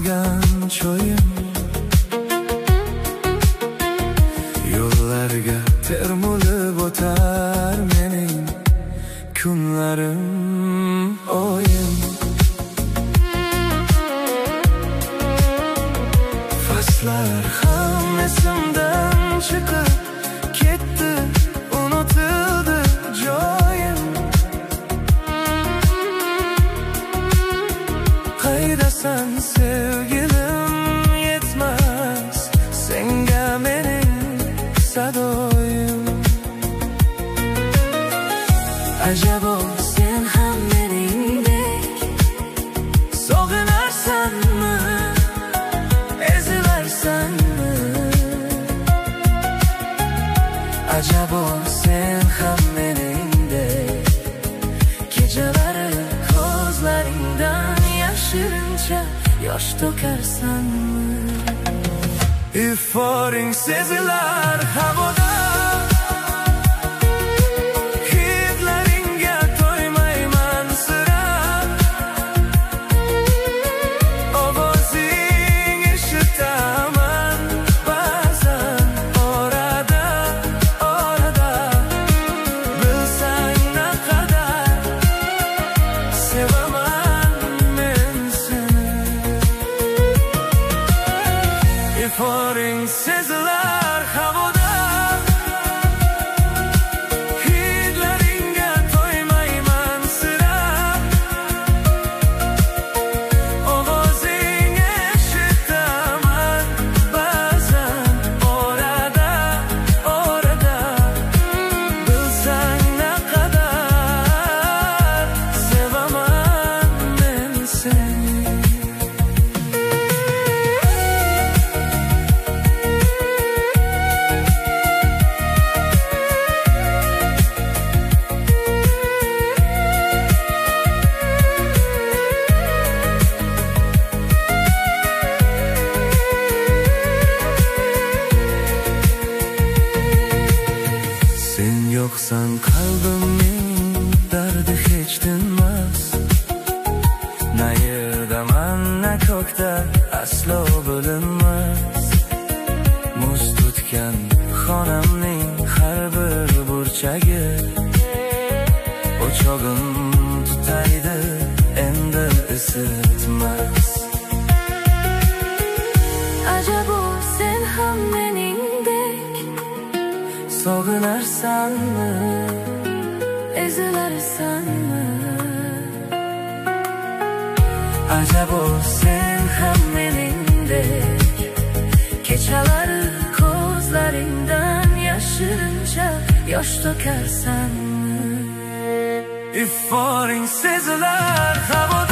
solgan cho'yim, yo'llarga termulib o'tar mening kunlarim, o'yim. Faslar ham esimdan chiqib ketdi, unutildi joyim. Qaydasan sevgilim, yetmas senga mening sadoyim. Ajabo sen ham meningdek sog'inarsanmi, ezilarsanmi? Ajabo sen ham meningdek kechalari ko'zlaringdan yashirincha yosh to'karsanmi? Iforing sezilar havoda, hidlaringga to'ymayman sira. Ovozing eshitaman ba'zan orada, orada. Bilsang naqadar sevaman men seni. Iforing sezilar havoda, hidlaringga to'ymayman sira. Ovozing eshitaman ba'zan orada, orada. Bilsang naqadar sevaman men seni. Sen yo'qsan qalbimning dardi hech tinmas. Na yerdaman, na ko'kda aslo bilinmas. Muz tutgan xonamning har bir burchagi o'chog'im tutaydi endi isitmas. Ajabo sen ham meningdek Sog'inarsanmi, ezilarsanmi? ajabo sen ham meningdek Kechalari ko'zlaringdan yashirincha yosh to'karsanmi? iforing sezilar havoda.